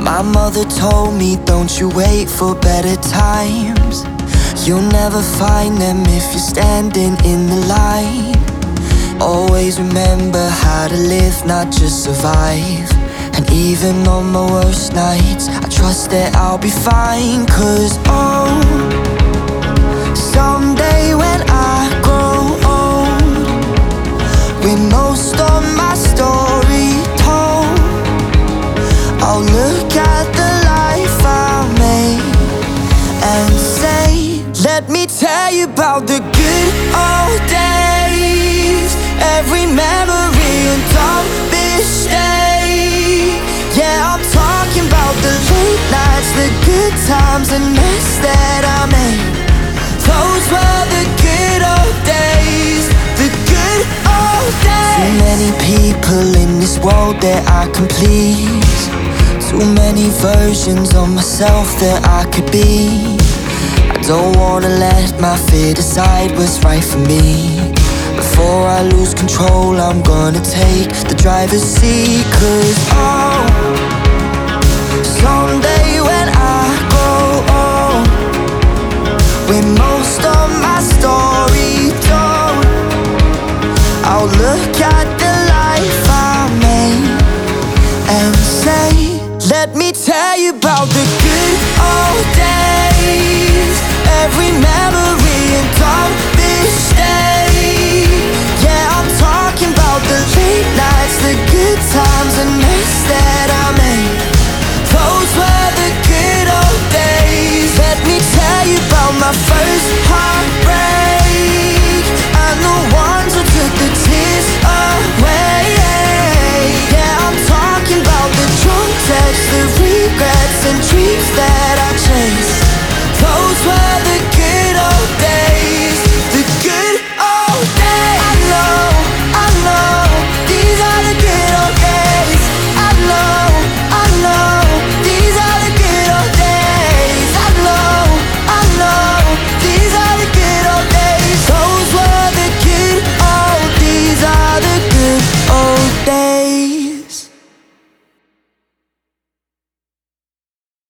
My mother told me, don't you wait for better times. You'll never find them if you're standing in the light. Always remember how to live, not just survive. And even on my worst nights, I trust that I'll be fine. 'Cause oh, someday when I grow old, with most of my story told, I'll look at the life I made and say, let me tell you about the good old days. Every memory and dumb mistake. Yeah, I'm talking about the late nights, the good times and mess that I made. Those were the good old days, the good old days. Too many people in this world that I can please. Too many versions of myself that I could be. I don't wanna let my fear decide what's right for me. Before I lose control, I'm gonna take the driver's seat. 'Cause oh, someday when I grow old, with most of my story told, I'll look at the life I made and say, let me tell you about the good old days. Every memory and dark